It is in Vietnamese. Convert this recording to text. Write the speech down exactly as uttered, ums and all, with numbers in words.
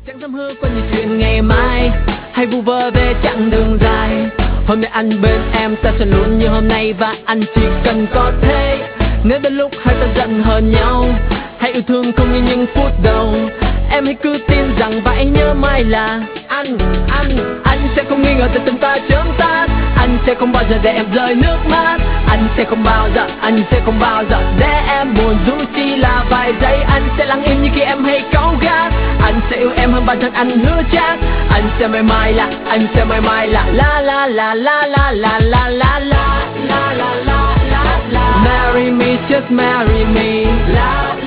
Chẳng dám hứa qua những chuyện ngày mai, hay vu vơ về chặng đường dài. Hôm nay anh bên em ta sẽ luôn như hôm nay, và anh chỉ cần có thế. Nếu đến lúc hai ta giận hờn nhau, hãy yêu thương không như những phút đầu. Em hãy cứ tin rằng và hãy nhớ mãi là anh, anh, anh sẽ không nghi ngờ từ tình ta chớm tắt. Anh sẽ không bao giờ để em rơi nước mắt. Anh sẽ không bao giờ, anh sẽ không bao giờ để em buồn dù chỉ là vài giây. Anh sẽ lặng im như khi em hay cáu gắt. Anh sẽ yêu em hơn bản thân anh hứa chắc. Anh sẽ mãi mãi là, anh sẽ mãi mãi là la la la la la la la la la la la la la la. Marry me, just marry me. La